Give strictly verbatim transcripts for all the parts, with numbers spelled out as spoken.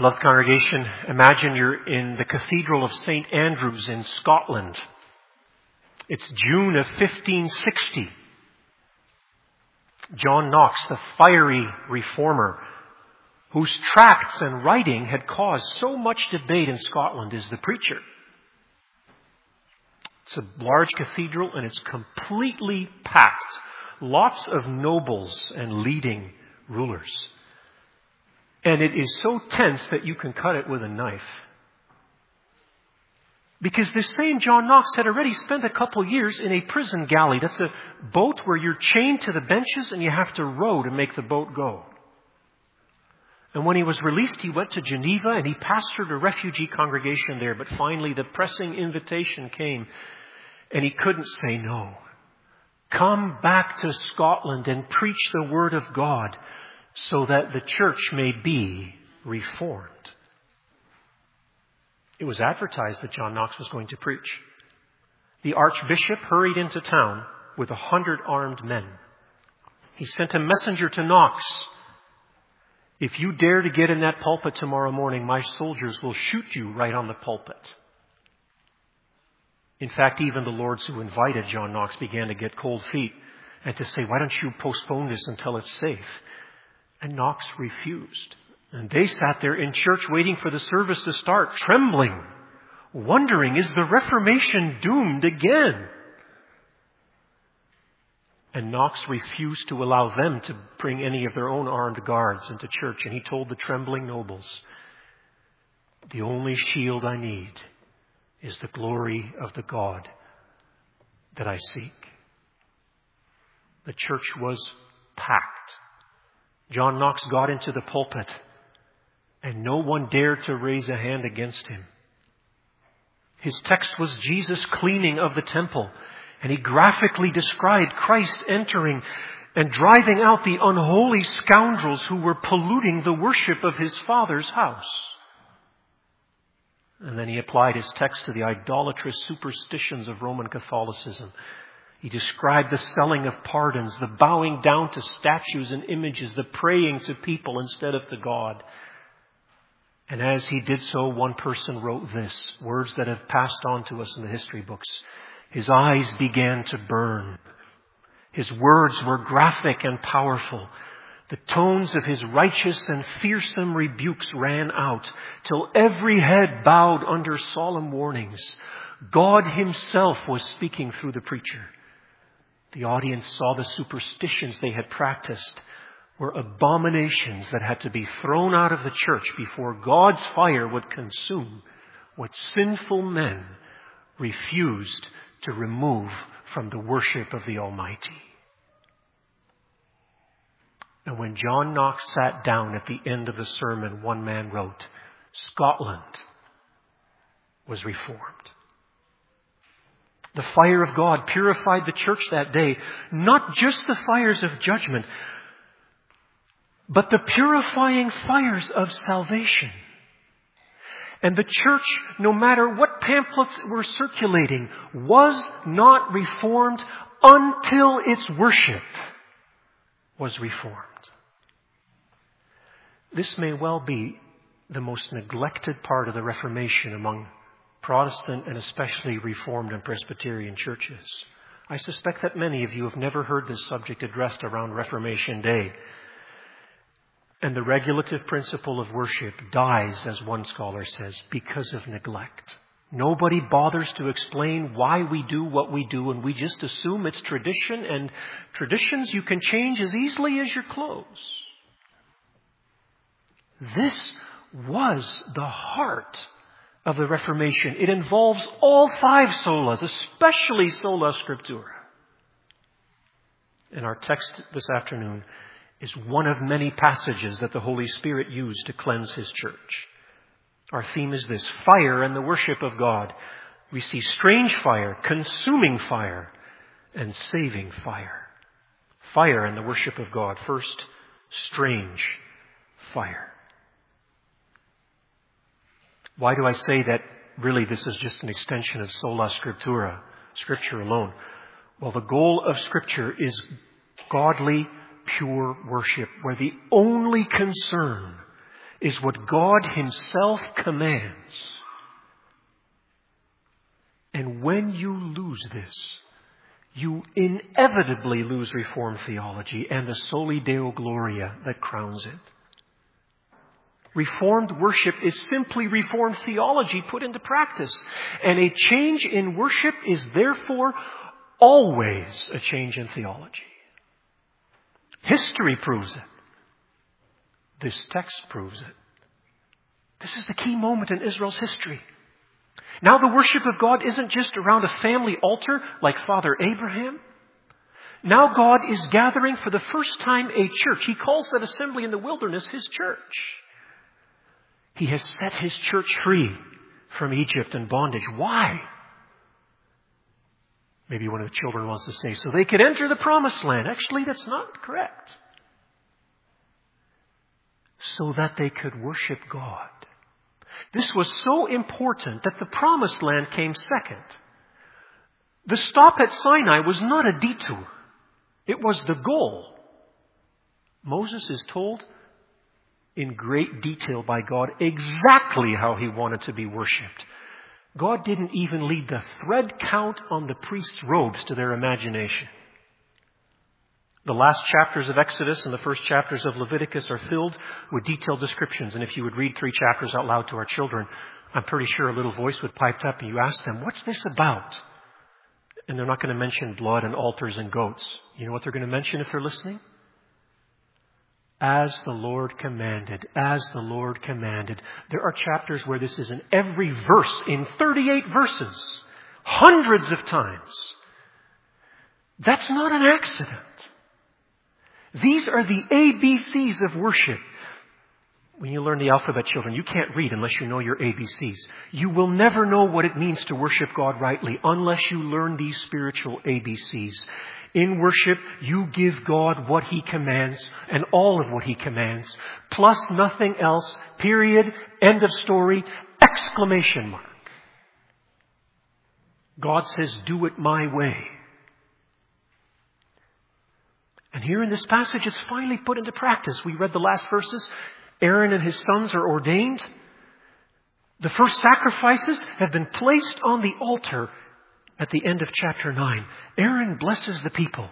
Beloved congregation, imagine you're in the Cathedral of Saint Andrews in Scotland. It's June of fifteen sixty. John Knox, the fiery reformer, whose tracts and writing had caused so much debate in Scotland, is the preacher. It's a large cathedral and it's completely packed. Lots of nobles and leading rulers. And it is so tense that you can cut it with a knife. Because this same John Knox had already spent a couple years in a prison galley. That's a boat where you're chained to the benches and you have to row to make the boat go. And when he was released, he went to Geneva and he pastored a refugee congregation there. But finally, the pressing invitation came and he couldn't say no. Come back to Scotland and preach the word of God so that the church may be reformed. It was advertised that John Knox was going to preach. The archbishop hurried into town with a hundred armed men. He sent a messenger to Knox. If you dare to get in that pulpit tomorrow morning, my soldiers will shoot you right on the pulpit. In fact, even the lords who invited John Knox began to get cold feet and to say, why don't you postpone this until it's safe? And Knox refused. And they sat there in church waiting for the service to start, trembling, wondering, is the Reformation doomed again? And Knox refused to allow them to bring any of their own armed guards into church. And he told the trembling nobles, the only shield I need is the glory of the God that I seek. The church was packed. John Knox got into the pulpit and no one dared to raise a hand against him. His text was Jesus' cleaning of the temple, and he graphically described Christ entering and driving out the unholy scoundrels who were polluting the worship of his Father's house. And then he applied his text to the idolatrous superstitions of Roman Catholicism. He described the selling of pardons, the bowing down to statues and images, the praying to people instead of to God. And as he did so, one person wrote this, words that have passed on to us in the history books. His eyes began to burn. His words were graphic and powerful. The tones of his righteous and fearsome rebukes ran out till every head bowed under solemn warnings. God himself was speaking through the preacher. The audience saw the superstitions they had practiced were abominations that had to be thrown out of the church before God's fire would consume what sinful men refused to remove from the worship of the Almighty. And when John Knox sat down at the end of the sermon, one man wrote, Scotland was reformed. The fire of God purified the church that day, not just the fires of judgment, but the purifying fires of salvation. And the church, no matter what pamphlets were circulating, was not reformed until its worship was reformed. This may well be the most neglected part of the Reformation among Protestant and especially Reformed and Presbyterian churches. I suspect that many of you have never heard this subject addressed around Reformation Day. And the regulative principle of worship dies, as one scholar says, because of neglect. Nobody bothers to explain why we do what we do, and we just assume it's tradition, and traditions you can change as easily as your clothes. This was the heart of the Reformation. It involves all five solas, especially sola scriptura. And our text this afternoon is one of many passages that the Holy Spirit used to cleanse his church. Our theme is this: fire and the worship of God. We see strange fire, consuming fire, and saving fire. Fire and the worship of God. First, strange fire. Why do I say that really this is just an extension of sola scriptura, Scripture alone? Well, the goal of Scripture is godly, pure worship, where the only concern is what God Himself commands. And when you lose this, you inevitably lose Reformed theology and the Soli Deo Gloria that crowns it. Reformed worship is simply Reformed theology put into practice. And a change in worship is therefore always a change in theology. History proves it. This text proves it. This is the key moment in Israel's history. Now the worship of God isn't just around a family altar like Father Abraham. Now God is gathering for the first time a church. He calls that assembly in the wilderness His church. He has set His church free from Egypt and bondage. Why? Maybe one of the children wants to say, so they could enter the promised land. Actually, that's not correct. So that they could worship God. This was so important that the promised land came second. The stop at Sinai was not a detour. It was the goal. Moses is told in great detail by God exactly how he wanted to be worshipped. God didn't even leave the thread count on the priest's robes to their imagination. The last chapters of Exodus and the first chapters of Leviticus are filled with detailed descriptions. And if you would read three chapters out loud to our children, I'm pretty sure a little voice would pipe up and you ask them, what's this about? And they're not going to mention blood and altars and goats. You know what they're going to mention if they're listening? As the Lord commanded, as the Lord commanded. There are chapters where this is in every verse, in thirty-eight verses, hundreds of times. That's not an accident. These are the A B Cs of worship. When you learn the alphabet, children, you can't read unless you know your A B Cs. You will never know what it means to worship God rightly unless you learn these spiritual A B Cs. In worship, you give God what He commands and all of what He commands, plus nothing else, period, end of story, exclamation mark. God says, do it my way. And here in this passage, it's finally put into practice. We read the last verses. Aaron and his sons are ordained. The first sacrifices have been placed on the altar at the end of chapter nine. Aaron blesses the people.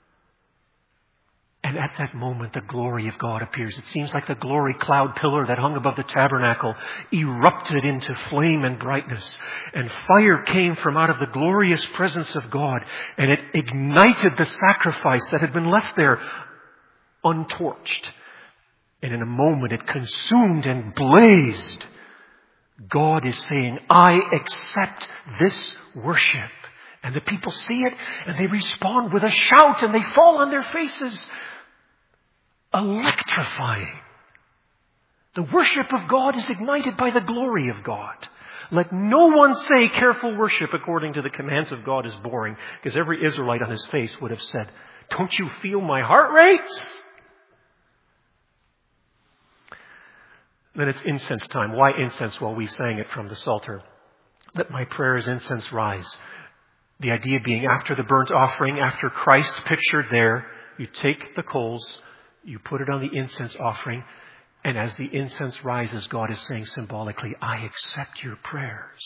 And at that moment, the glory of God appears. It seems like the glory cloud pillar that hung above the tabernacle erupted into flame and brightness. And fire came from out of the glorious presence of God. And it ignited the sacrifice that had been left there untorched. And in a moment, it consumed and blazed. God is saying, I accept this worship. And the people see it and they respond with a shout and they fall on their faces. Electrifying. The worship of God is ignited by the glory of God. Let no one say careful worship according to the commands of God is boring, because every Israelite on his face would have said, don't you feel my heart rate? Then it's incense time. Why incense? Well, we sang it from the Psalter. Let my prayers incense rise. The idea being after the burnt offering, after Christ pictured there, you take the coals, you put it on the incense offering, and as the incense rises, God is saying symbolically, I accept your prayers.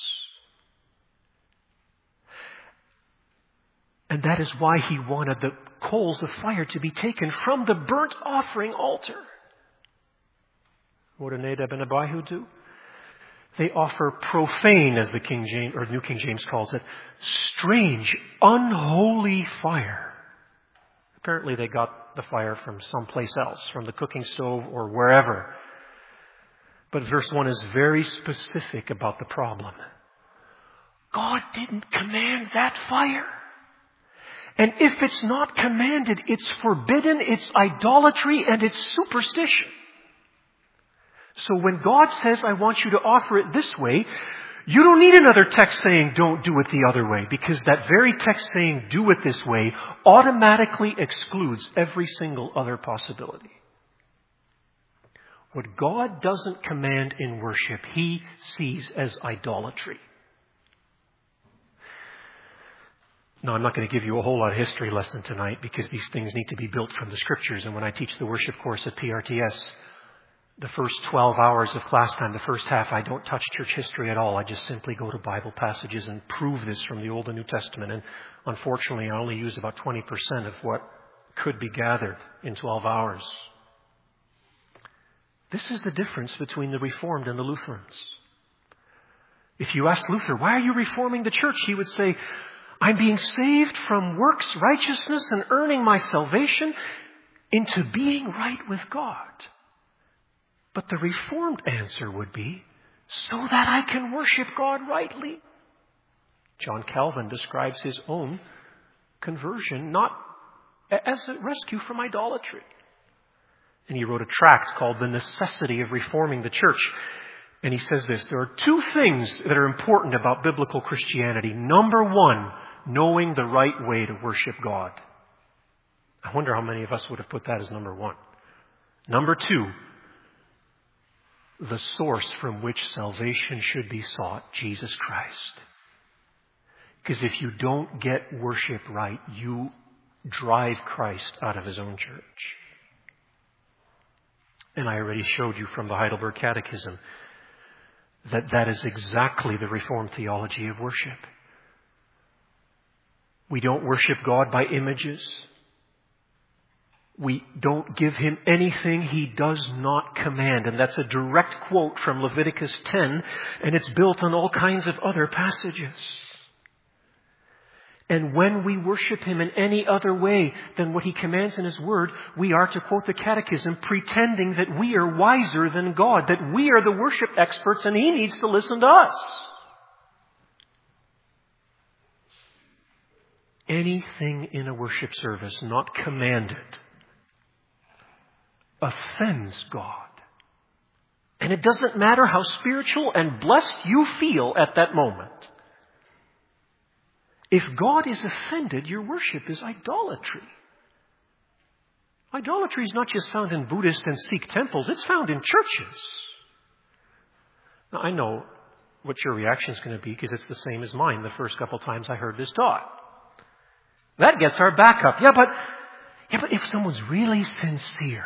And that is why He wanted the coals of fire to be taken from the burnt offering altar. What do Nadab and Abihu do? They offer profane, as the King James or New King James calls it, strange, unholy fire. Apparently they got the fire from someplace else, from the cooking stove or wherever. But verse one is very specific about the problem. God didn't command that fire. And if it's not commanded, it's forbidden, it's idolatry, and it's superstition. So when God says, I want you to offer it this way, you don't need another text saying, don't do it the other way, because that very text saying, do it this way, automatically excludes every single other possibility. What God doesn't command in worship, He sees as idolatry. Now, I'm not going to give you a whole lot of history lesson tonight, because these things need to be built from the Scriptures. And when I teach the worship course at P R T S, The first twelve hours of class time, the first half, I don't touch church history at all. I just simply go to Bible passages and prove this from the Old and New Testament. And unfortunately, I only use about twenty percent of what could be gathered in twelve hours. This is the difference between the Reformed and the Lutherans. If you ask Luther, why are you reforming the church? He would say, I'm being saved from works righteousness and earning my salvation into being right with God. But the Reformed answer would be, so that I can worship God rightly. John Calvin describes his own conversion not as a rescue from idolatry. And he wrote a tract called The Necessity of Reforming the Church. And he says this, there are two things that are important about biblical Christianity. Number one, knowing the right way to worship God. I wonder how many of us would have put that as number one. Number two, the source from which salvation should be sought, Jesus Christ. Because if you don't get worship right, you drive Christ out of his own church. And I already showed you from the Heidelberg Catechism that that is exactly the Reformed theology of worship. We don't worship God by images. We don't give him anything he does not command. And that's a direct quote from Leviticus ten, and it's built on all kinds of other passages. And when we worship him in any other way than what he commands in his word, we are, to quote the Catechism, pretending that we are wiser than God, that we are the worship experts and he needs to listen to us. Anything in a worship service not commanded offends God. And it doesn't matter how spiritual and blessed you feel at that moment. If God is offended, your worship is idolatry. Idolatry is not just found in Buddhist and Sikh temples, it's found in churches. Now, I know what your reaction is going to be because it's the same as mine the first couple times I heard this taught. That gets our back up. Yeah, but, yeah, but if someone's really sincere,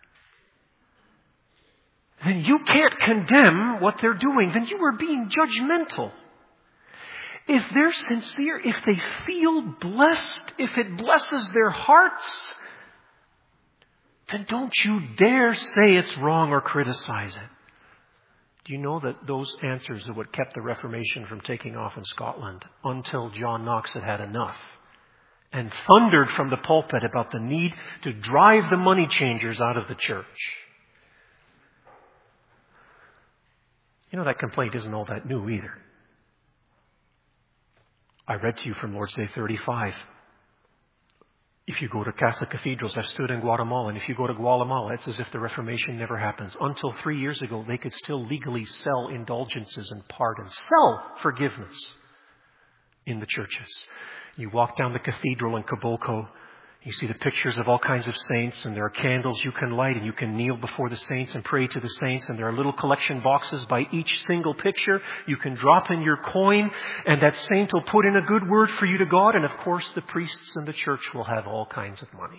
then you can't condemn what they're doing. Then you are being judgmental. If they're sincere, if they feel blessed, if it blesses their hearts, then don't you dare say it's wrong or criticize it. Do you know that those answers are what kept the Reformation from taking off in Scotland until John Knox had had enough and thundered from the pulpit about the need to drive the money changers out of the church? You know, that complaint isn't all that new either. I read to you from Lord's Day thirty-five. If you go to Catholic cathedrals, I've stood in Guatemala, and if you go to Guatemala, it's as if the Reformation never happens. Until three years ago, they could still legally sell indulgences and pardons, sell forgiveness in the churches. You walk down the cathedral in Caboclo, you see the pictures of all kinds of saints, and there are candles you can light, and you can kneel before the saints and pray to the saints, and there are little collection boxes by each single picture. You can drop in your coin, and that saint will put in a good word for you to God, and of course the priests in the church will have all kinds of money.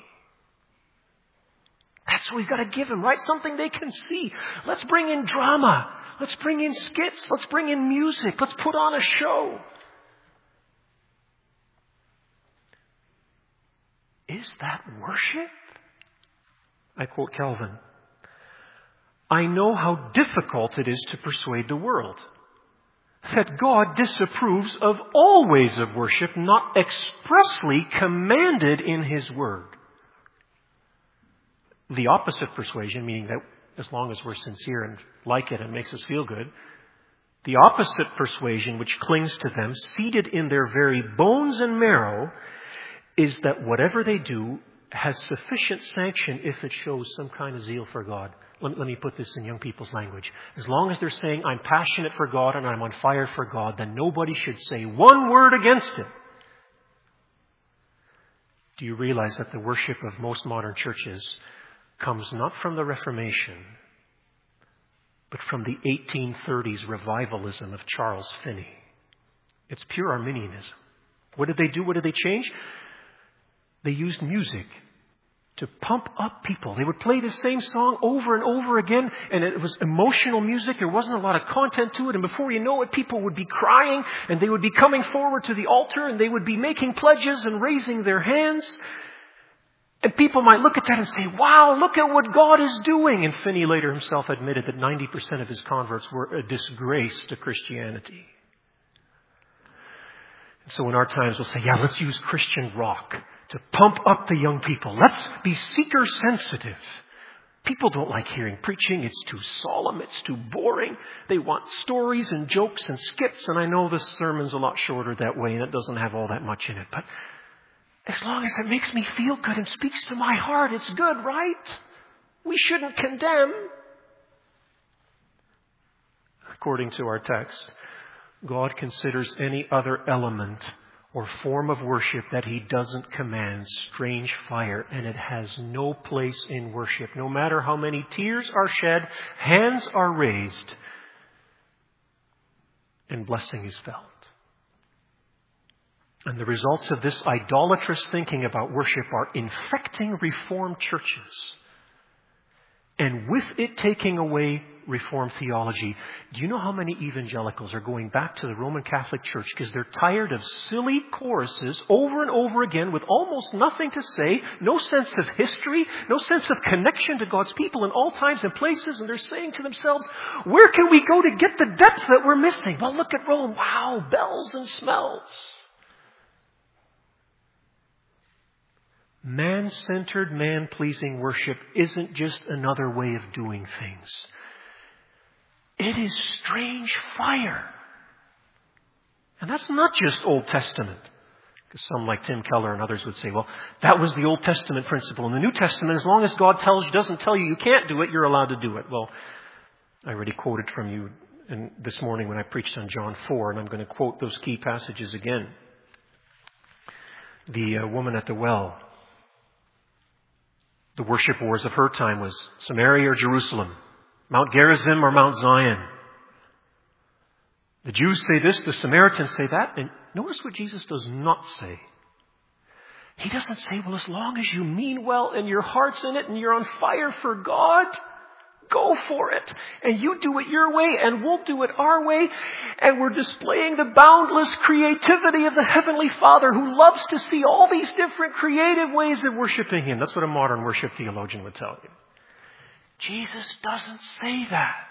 That's what we've got to give them, right? Something they can see. Let's bring in drama. Let's bring in skits. Let's bring in music. Let's put on a show. Is that worship? I quote Calvin. I know how difficult it is to persuade the world that God disapproves of all ways of worship not expressly commanded in his word. The opposite persuasion, meaning that as long as we're sincere and like it and makes us feel good, the opposite persuasion which clings to them, seated in their very bones and marrow, is that whatever they do has sufficient sanction if it shows some kind of zeal for God. Let, let me put this in young people's language. As long as they're saying, I'm passionate for God and I'm on fire for God, then nobody should say one word against it. Do you realize that the worship of most modern churches comes not from the Reformation, but from the eighteen thirties revivalism of Charles Finney? It's pure Arminianism. What did they do? What did they change? They used music to pump up people. They would play the same song over and over again, and it was emotional music. There wasn't a lot of content to it, and before you know it, people would be crying, and they would be coming forward to the altar, and they would be making pledges and raising their hands. And people might look at that and say, wow, look at what God is doing. And Finney later himself admitted that ninety percent of his converts were a disgrace to Christianity. And so in our times, we'll say, yeah, let's use Christian rock to pump up the young people. Let's be seeker sensitive. People don't like hearing preaching. It's too solemn. It's too boring. They want stories and jokes and skits. And I know this sermon's a lot shorter that way and it doesn't have all that much in it. But as long as it makes me feel good and speaks to my heart, it's good, right? We shouldn't condemn. According to our text, God considers any other element or form of worship that He doesn't command strange fire, and it has no place in worship. No matter how many tears are shed, hands are raised, and blessing is felt. And the results of this idolatrous thinking about worship are infecting Reformed churches. And with it taking away Reformed theology, do you know how many evangelicals are going back to the Roman Catholic Church because they're tired of silly choruses over and over again with almost nothing to say, no sense of history, no sense of connection to God's people in all times and places, and they're saying to themselves, where can we go to get the depth that we're missing? Well, look at Rome. Wow, bells and smells. Man-centered, man-pleasing worship isn't just another way of doing things. It is strange fire. And that's not just Old Testament. Because some like Tim Keller and others would say, well, that was the Old Testament principle. In the New Testament, as long as God tells you, doesn't tell you you can't do it, you're allowed to do it. Well, I already quoted from you in, this morning when I preached on John four, and I'm going to quote those key passages again. The uh, woman at the well. The worship wars of her time was Samaria or Jerusalem, Mount Gerizim or Mount Zion. The Jews say this, the Samaritans say that, and notice what Jesus does not say. He doesn't say, well, as long as you mean well and your heart's in it and you're on fire for God, go for it. And you do it your way and we'll do it our way. And we're displaying the boundless creativity of the Heavenly Father who loves to see all these different creative ways of worshiping Him. That's what a modern worship theologian would tell you. Jesus doesn't say that.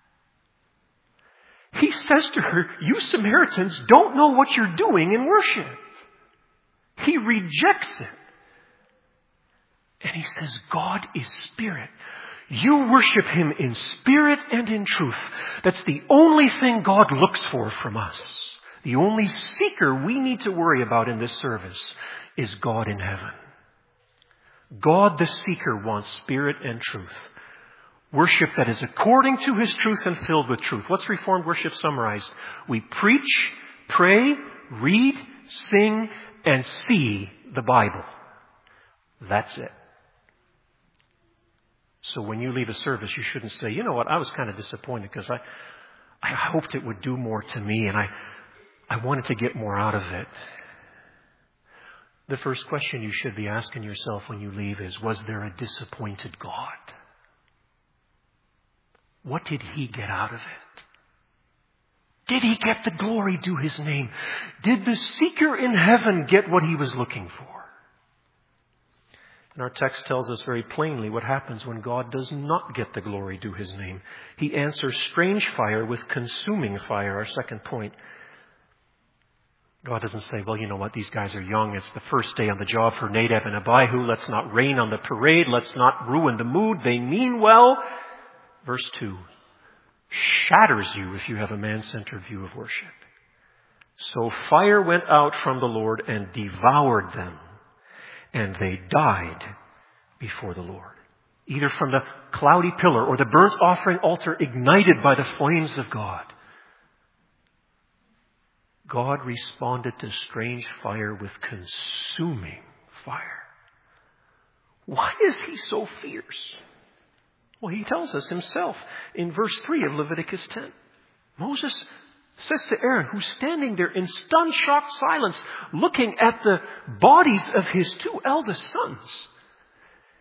He says to her, you Samaritans don't know what you're doing in worship. He rejects it. And He says, God is spirit. You worship Him in spirit and in truth. That's the only thing God looks for from us. The only seeker we need to worry about in this service is God in heaven. God the seeker wants spirit and truth. Worship that is according to His truth and filled with truth. What's Reformed worship summarized? We preach, pray, read, sing, and see the Bible. That's it. So when you leave a service, you shouldn't say, you know what, I was kind of disappointed because I, I hoped it would do more to me and I, I wanted to get more out of it. The first question you should be asking yourself when you leave is, was there a disappointed God? What did He get out of it? Did He get the glory due His name? Did the seeker in heaven get what he was looking for? And our text tells us very plainly what happens when God does not get the glory due His name. He answers strange fire with consuming fire, our second point. God doesn't say, well, you know what, these guys are young. It's the first day on the job for Nadab and Abihu. Let's not rain on the parade. Let's not ruin the mood. They mean well. Verse two shatters you if you have a man-centered view of worship. So fire went out from the Lord and devoured them. And they died before the Lord. Either from the cloudy pillar or the burnt offering altar ignited by the flames of God. God responded to strange fire with consuming fire. Why is He so fierce? Well, He tells us Himself in verse three of Leviticus ten. Moses says to Aaron, who's standing there in stunned, shocked silence, looking at the bodies of his two eldest sons.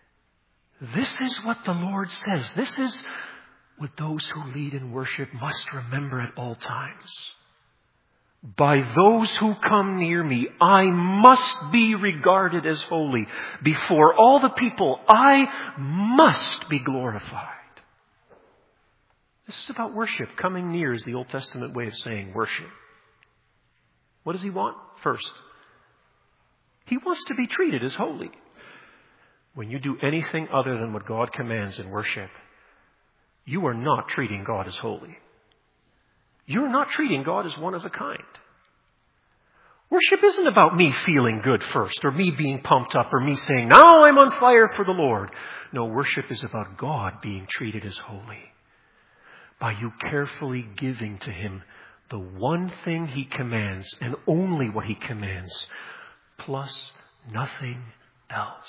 This is what the Lord says. This is what those who lead in worship must remember at all times. By those who come near me, I must be regarded as holy. Before all the people, I must be glorified. This is about worship. Coming near is the Old Testament way of saying worship. What does he want? First, he wants to be treated as holy. When you do anything other than what God commands in worship, you are not treating God as holy. You're not treating God as one of a kind. Worship isn't about me feeling good first, or me being pumped up, or me saying, now I'm on fire for the Lord. No, worship is about God being treated as holy. By you carefully giving to him the one thing he commands, and only what he commands, plus nothing else.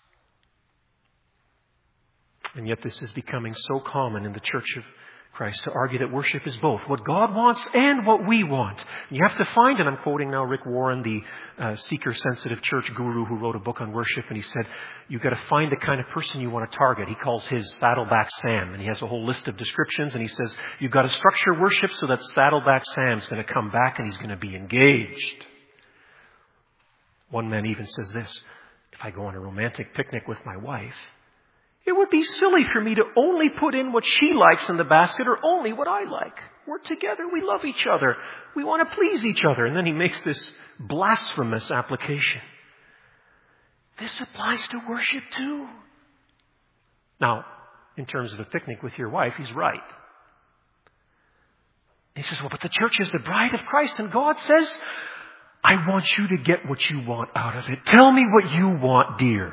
And yet this is becoming so common in the Church of Christ to argue that worship is both what God wants and what we want. You have to find, and I'm quoting now Rick Warren, the uh, seeker-sensitive church guru who wrote a book on worship, and he said, you've got to find the kind of person you want to target. He calls his Saddleback Sam, and he has a whole list of descriptions, and he says, you've got to structure worship so that Saddleback Sam's going to come back and he's going to be engaged. One man even says this, if I go on a romantic picnic with my wife, it would be silly for me to only put in what she likes in the basket or only what I like. We're together. We love each other. We want to please each other. And then he makes this blasphemous application. This applies to worship too. Now, in terms of a picnic with your wife, he's right. He says, well, but the church is the bride of Christ, and God says, I want you to get what you want out of it. Tell me what you want, dear.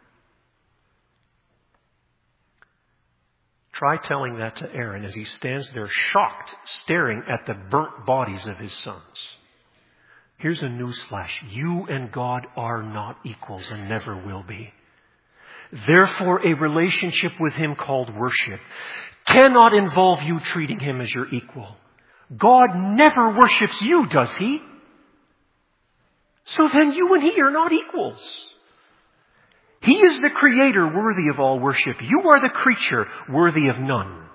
Try telling that to Aaron as he stands there shocked, staring at the burnt bodies of his sons. Here's a newsflash. You and God are not equals and never will be. Therefore, a relationship with him called worship cannot involve you treating him as your equal. God never worships you, does he? So then you and he are not equals. He is the creator worthy of all worship. You are the creature worthy of none.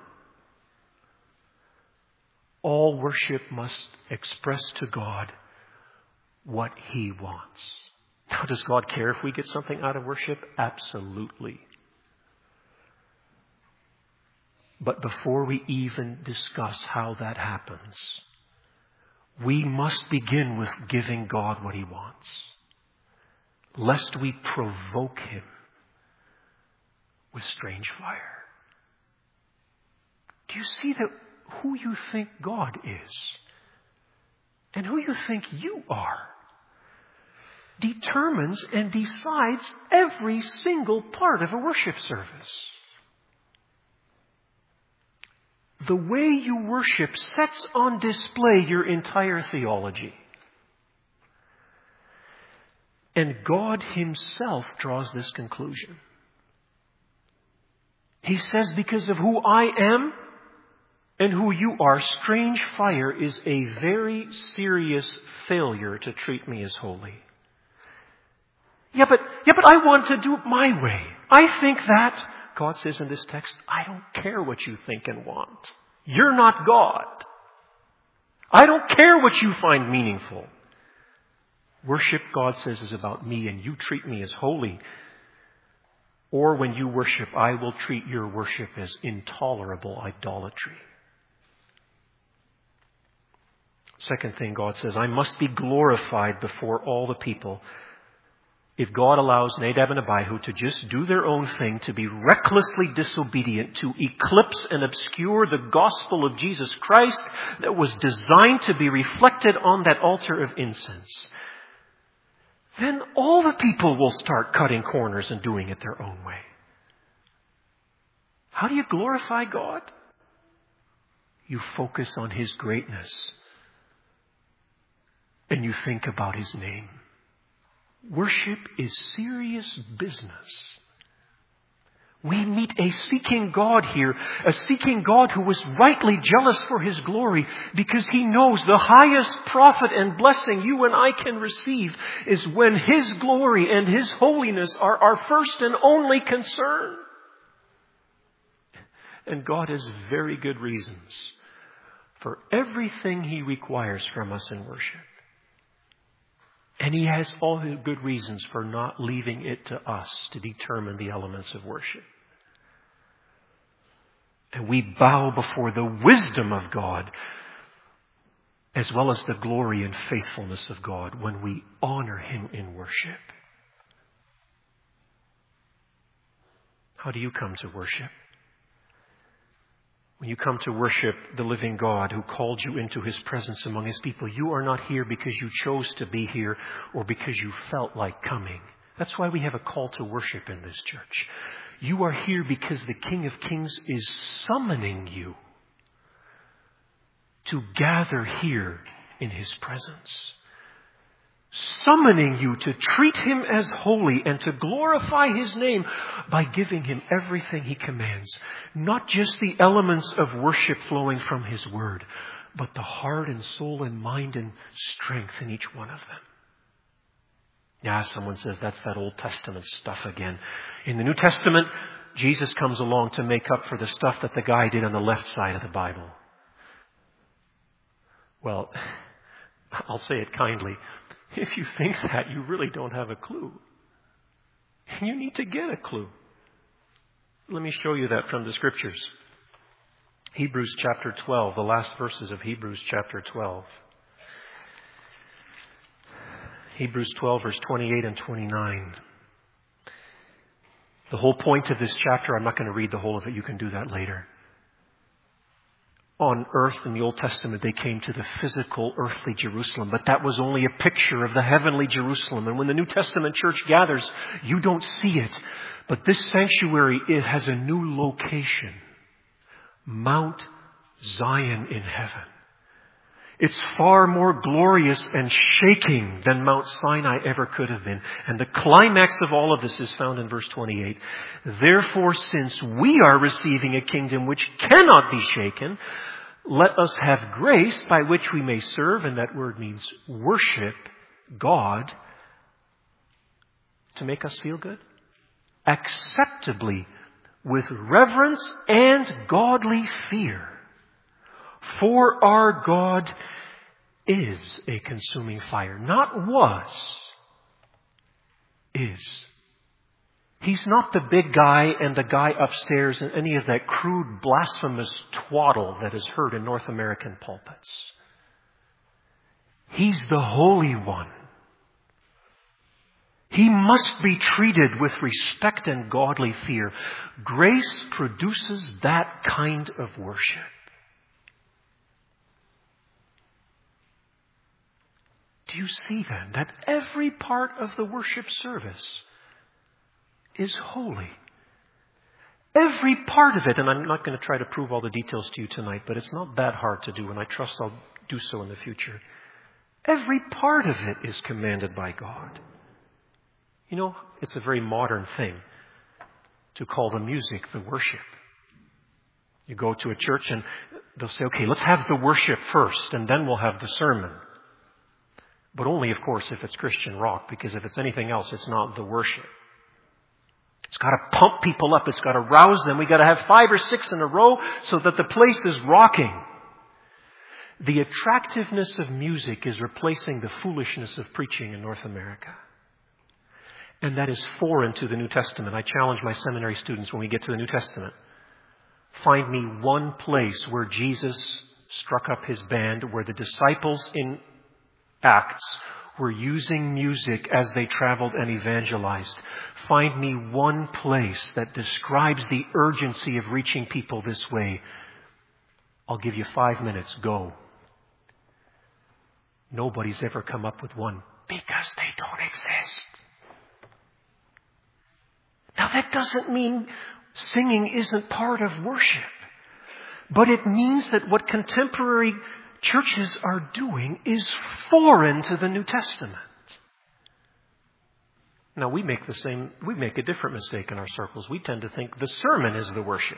All worship must express to God what he wants. Now, does God care if we get something out of worship? Absolutely. But before we even discuss how that happens, we must begin with giving God what he wants, lest we provoke him with strange fire. Do you see that who you think God is and who you think you are determines and decides every single part of a worship service? The way you worship sets on display your entire theology. And God himself draws this conclusion. He says, because of who I am and who you are, strange fire is a very serious failure to treat me as holy. Yeah, but, yeah, but I want to do it my way. I think that, God says in this text, I don't care what you think and want. You're not God. I don't care what you find meaningful. Worship, God says, is about me, and you treat me as holy. Or when you worship, I will treat your worship as intolerable idolatry. Second thing God says, I must be glorified before all the people. If God allows Nadab and Abihu to just do their own thing, to be recklessly disobedient, to eclipse and obscure the gospel of Jesus Christ that was designed to be reflected on that altar of incense, then all the people will start cutting corners and doing it their own way. How do you glorify God? You focus on his greatness and you think about his name. Worship is serious business. We meet a seeking God here, a seeking God who was rightly jealous for his glory because he knows the highest profit and blessing you and I can receive is when his glory and his holiness are our first and only concern. And God has very good reasons for everything He requires from us in worship. And He has all the good reasons for not leaving it to us to determine the elements of worship. And we bow before the wisdom of God as well as the glory and faithfulness of God when we honor Him in worship. How do you come to worship? When you come to worship the living God who called you into His presence among His people, you are not here because you chose to be here or because you felt like coming. That's why we have a call to worship in this church. You are here because the King of Kings is summoning you to gather here in His presence. Summoning you to treat Him as holy and to glorify His name by giving Him everything He commands. Not just the elements of worship flowing from His Word, but the heart and soul and mind and strength in each one of them. Yeah, someone says that's that Old Testament stuff again. In the New Testament, Jesus comes along to make up for the stuff that the guy did on the left side of the Bible. Well, I'll say it kindly. If you think that, you really don't have a clue. You need to get a clue. Let me show you that from the Scriptures. Hebrews chapter twelve, the last verses of Hebrews chapter twelve. Hebrews twelve, verse twenty-eight and twenty-nine. The whole point of this chapter, I'm not going to read the whole of it. You can do that later. On earth in the Old Testament, they came to the physical, earthly Jerusalem, but that was only a picture of the heavenly Jerusalem. And when the New Testament church gathers, you don't see it. But this sanctuary, it has a new location. Mount Zion in heaven. It's far more glorious and shaking than Mount Sinai ever could have been. And the climax of all of this is found in verse twenty-eight. Therefore, since we are receiving a kingdom which cannot be shaken, let us have grace by which we may serve, and that word means worship God, to make us feel good, acceptably, with reverence and godly fear. For our God is a consuming fire. Not was. Is. He's not the big guy and the guy upstairs and any of that crude, blasphemous twaddle that is heard in North American pulpits. He's the Holy One. He must be treated with respect and godly fear. Grace produces that kind of worship. Do you see then that every part of the worship service is holy? Every part of it, and I'm not going to try to prove all the details to you tonight, but it's not that hard to do, and I trust I'll do so in the future. Every part of it is commanded by God. You know, it's a very modern thing to call the music the worship. You go to a church and they'll say, okay, let's have the worship first, and then we'll have the sermon. But only, of course, if it's Christian rock, because if it's anything else, it's not the worship. It's got to pump people up. It's got to rouse them. We've got to have five or six in a row so that the place is rocking. The attractiveness of music is replacing the foolishness of preaching in North America. And that is foreign to the New Testament. I challenge my seminary students when we get to the New Testament. Find me one place where Jesus struck up His band, where the disciples in Acts were using music as they traveled and evangelized. Find me one place that describes the urgency of reaching people this way. I'll give you five minutes. Go. Nobody's ever come up with one because they don't exist. Now that doesn't mean singing isn't part of worship, but it means that what contemporary churches are doing is foreign to the New Testament. Now we make the same, we make a different mistake in our circles. We tend to think the sermon is the worship.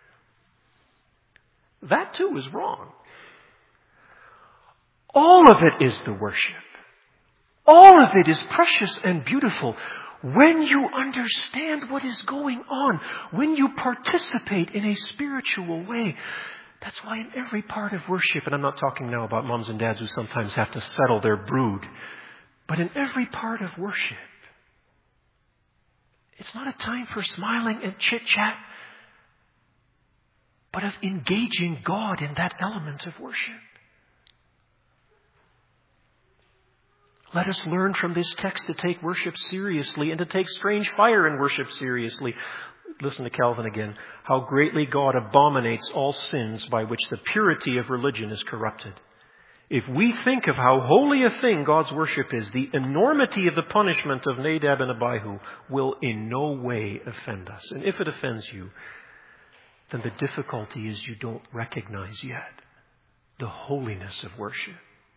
That too is wrong. All of it is the worship. All of it is precious and beautiful. When you understand what is going on, when you participate in a spiritual way, that's why in every part of worship, and I'm not talking now about moms and dads who sometimes have to settle their brood, but in every part of worship, it's not a time for smiling and chit-chat, but of engaging God in that element of worship. Let us learn from this text to take worship seriously and to take strange fire in worship seriously. Listen to Calvin again. How greatly God abominates all sins by which the purity of religion is corrupted. If we think of how holy a thing God's worship is, the enormity of the punishment of Nadab and Abihu will in no way offend us. And if it offends you, then the difficulty is you don't recognize yet the holiness of worship.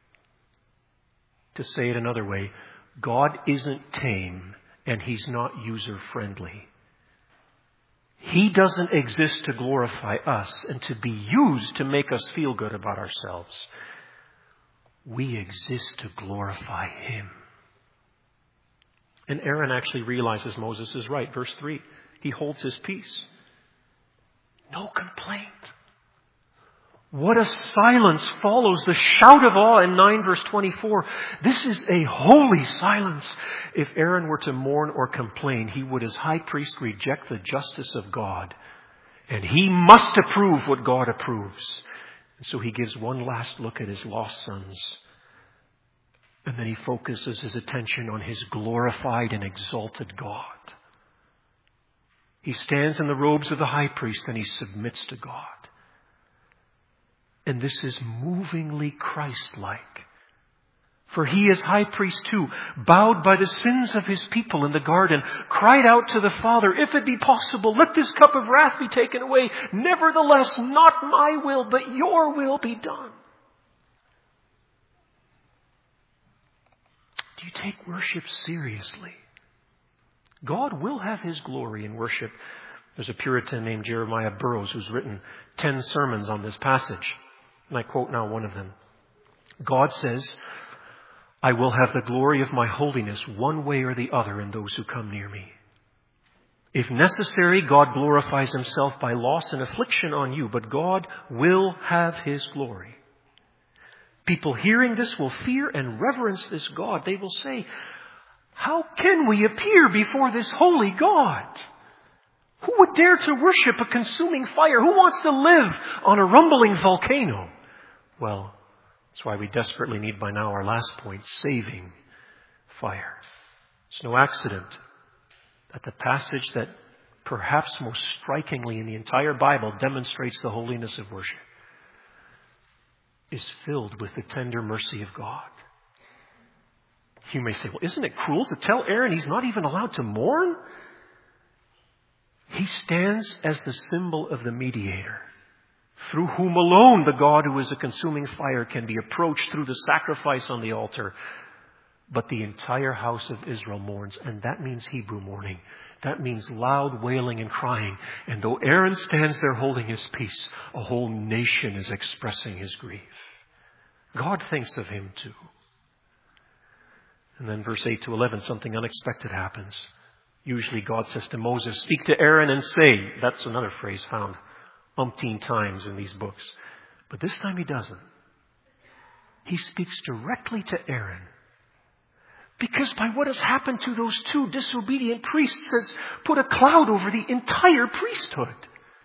To say it another way, God isn't tame and He's not user-friendly. He doesn't exist to glorify us and to be used to make us feel good about ourselves. We exist to glorify Him. And Aaron actually realizes Moses is right. Verse three, he holds his peace. No complaint. What a silence follows the shout of awe in nine verse twenty-four. This is a holy silence. If Aaron were to mourn or complain, he would as high priest reject the justice of God. And he must approve what God approves. And so he gives one last look at his lost sons. And then he focuses his attention on his glorified and exalted God. He stands in the robes of the high priest and he submits to God. And this is movingly Christ-like. For he is high priest too, bowed by the sins of his people in the garden, cried out to the Father, if it be possible, let this cup of wrath be taken away. Nevertheless, not my will, but your will be done. Do you take worship seriously? God will have His glory in worship. There's a Puritan named Jeremiah Burroughs who's written ten sermons on this passage. And I quote now one of them. God says, I will have the glory of my holiness one way or the other in those who come near me. If necessary, God glorifies Himself by loss and affliction on you, but God will have His glory. People hearing this will fear and reverence this God. They will say, how can we appear before this holy God? Who would dare to worship a consuming fire? Who wants to live on a rumbling volcano? Well, that's why we desperately need by now our last point, saving fire. It's no accident that the passage that perhaps most strikingly in the entire Bible demonstrates the holiness of worship is filled with the tender mercy of God. You may say, well, isn't it cruel to tell Aaron he's not even allowed to mourn? He stands as the symbol of the mediator, through whom alone the God who is a consuming fire can be approached through the sacrifice on the altar. But the entire house of Israel mourns, and that means Hebrew mourning. That means loud wailing and crying. And though Aaron stands there holding his peace, a whole nation is expressing his grief. God thinks of him too. And then verse eight to eleven, something unexpected happens. Usually God says to Moses, speak to Aaron and say. That's another phrase found umpteen times in these books. But this time He doesn't. He speaks directly to Aaron. Because by what has happened to those two disobedient priests has put a cloud over the entire priesthood.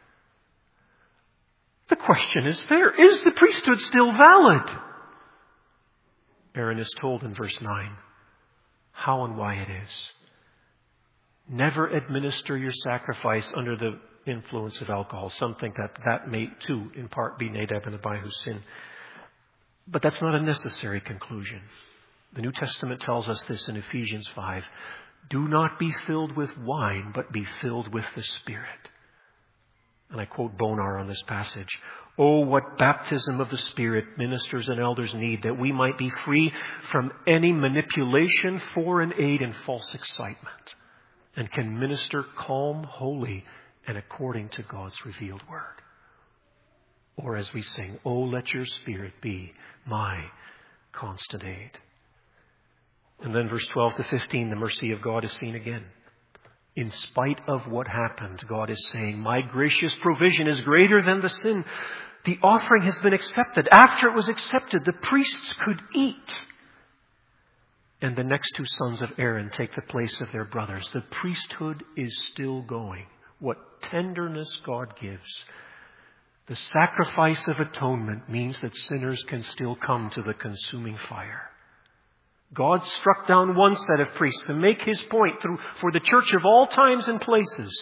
The question is fair. Is the priesthood still valid? Aaron is told in verse nine how and why it is. Never administer your sacrifice under the influence of alcohol. Some think that that may too in part be Nadab and Abihu's sin. But that's not a necessary conclusion. The New Testament tells us this in Ephesians five. Do not be filled with wine, but be filled with the Spirit. And I quote Bonar on this passage. Oh, what baptism of the Spirit ministers and elders need, that we might be free from any manipulation, foreign aid, and false excitement, and can minister calm, holy, and according to God's revealed word. Or as we sing, oh, let your Spirit be my constant aid. And then verse twelve to fifteen, the mercy of God is seen again. In spite of what happened, God is saying, my gracious provision is greater than the sin. The offering has been accepted. After it was accepted, the priests could eat. And the next two sons of Aaron take the place of their brothers. The priesthood is still going. What tenderness God gives. The sacrifice of atonement means that sinners can still come to the consuming fire. God struck down one set of priests to make his point through for the church of all times and places.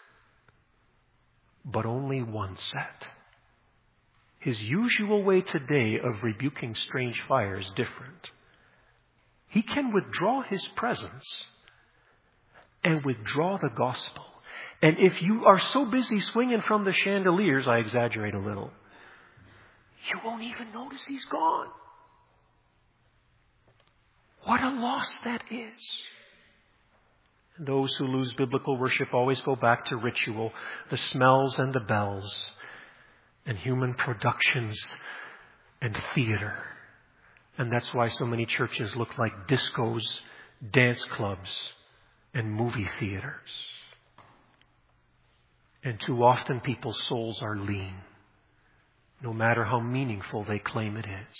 But only one set. His usual way today of rebuking strange fire is different. He can withdraw his presence and withdraw the gospel. And if you are so busy swinging from the chandeliers, I exaggerate a little, you won't even notice he's gone. What a loss that is. Those who lose biblical worship always go back to ritual, the smells and the bells, and human productions and theater. And that's why so many churches look like discos, dance clubs, and movie theaters. And too often people's souls are lean, no matter how meaningful they claim it is.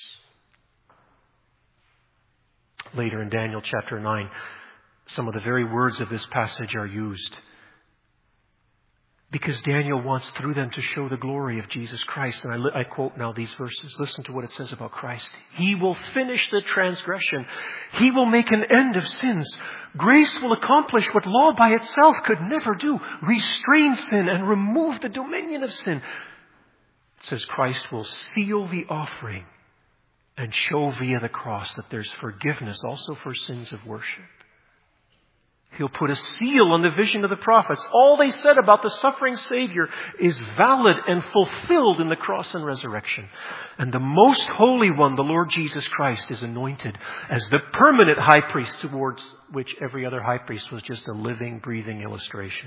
Later in Daniel chapter nine, some of the very words of this passage are used because Daniel wants through them to show the glory of Jesus Christ. And I, li- I quote now these verses. Listen to what it says about Christ. He will finish the transgression. He will make an end of sins. Grace will accomplish what law by itself could never do. Restrain sin and remove the dominion of sin. It says Christ will seal the offering and show via the cross that there's forgiveness also for sins of worship. He'll put a seal on the vision of the prophets. All they said about the suffering Savior is valid and fulfilled in the cross and resurrection. And the most holy one, the Lord Jesus Christ, is anointed as the permanent high priest towards which every other high priest was just a living, breathing illustration.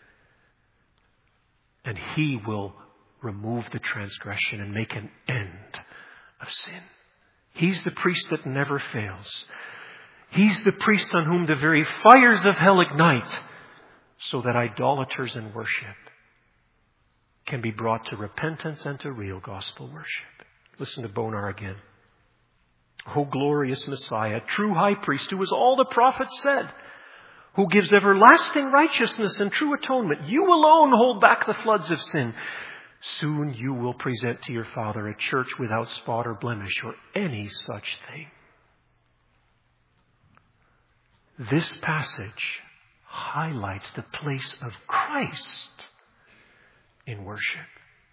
And he will remove the transgression and make an end of sin. He's the priest that never fails. He's the priest on whom the very fires of hell ignite so that idolaters in worship can be brought to repentance and to real gospel worship. Listen to Bonar again. O glorious Messiah, true high priest, who is all the prophets said, who gives everlasting righteousness and true atonement, you alone hold back the floods of sin. Soon you will present to your Father a church without spot or blemish or any such thing. This passage highlights the place of Christ in worship.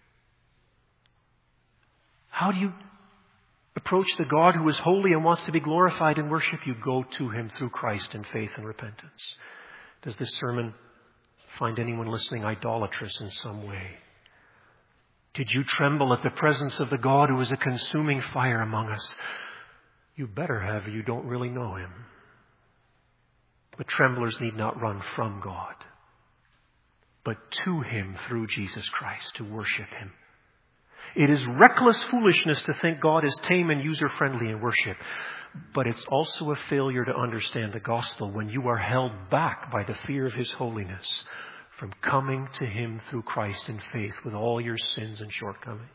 How do you approach the God who is holy and wants to be glorified in worship? You go to him through Christ in faith and repentance. Does this sermon find anyone listening idolatrous in some way? Did you tremble at the presence of the God who is a consuming fire among us? You better have, or you don't really know him. But tremblers need not run from God, but to him through Jesus Christ to worship him. It is reckless foolishness to think God is tame and user-friendly in worship, but it's also a failure to understand the gospel when you are held back by the fear of his holiness from coming to him through Christ in faith with all your sins and shortcomings.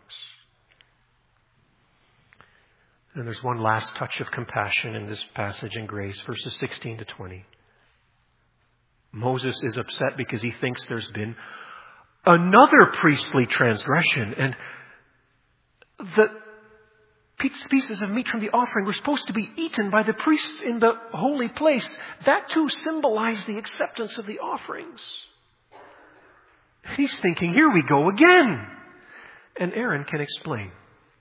And there's one last touch of compassion in this passage in grace, verses sixteen to twenty. Moses is upset because he thinks there's been another priestly transgression, and the pieces of meat from the offering were supposed to be eaten by the priests in the holy place. That too symbolized the acceptance of the offerings. He's thinking, here we go again. And Aaron can explain.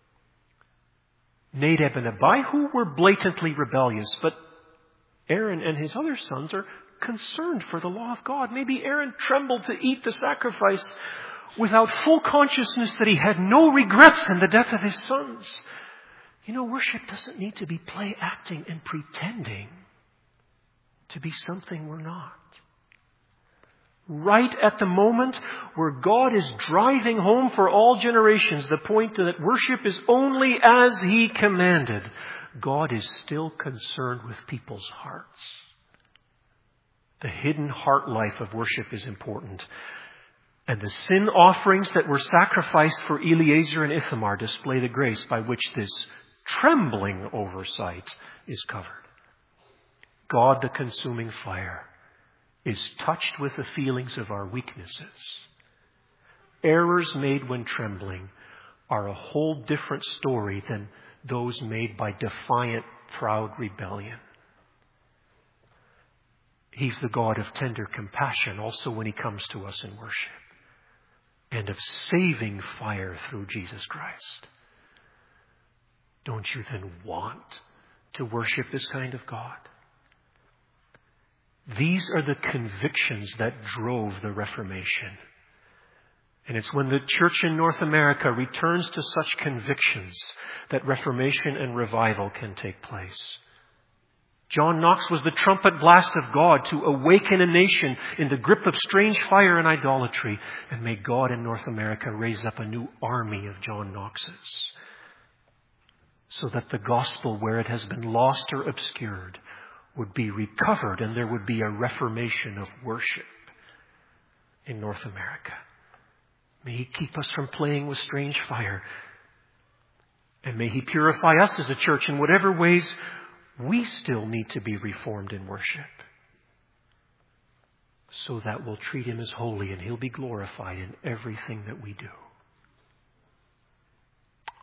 Nadab and Abihu were blatantly rebellious, but Aaron and his other sons are concerned for the law of God. Maybe Aaron trembled to eat the sacrifice without full consciousness that he had no regrets in the death of his sons. You know, worship doesn't need to be play acting and pretending to be something we're not. Right at the moment where God is driving home for all generations the point that worship is only as he commanded, God is still concerned with people's hearts. The hidden heart life of worship is important. And the sin offerings that were sacrificed for Eleazar and Ithamar display the grace by which this trembling oversight is covered. God, the consuming fire, is touched with the feelings of our weaknesses. Errors made when trembling are a whole different story than those made by defiant, proud rebellion. He's the God of tender compassion also when he comes to us in worship, and of saving fire through Jesus Christ. Don't you then want to worship this kind of God? These are the convictions that drove the Reformation. And it's when the church in North America returns to such convictions that Reformation and revival can take place. John Knox was the trumpet blast of God to awaken a nation in the grip of strange fire and idolatry. And may God in North America raise up a new army of John Knoxes, so that the gospel, where it has been lost or obscured, would be recovered and there would be a reformation of worship in North America. May he keep us from playing with strange fire. And may he purify us as a church in whatever ways we still need to be reformed in worship, so that we'll treat him as holy and he'll be glorified in everything that we do.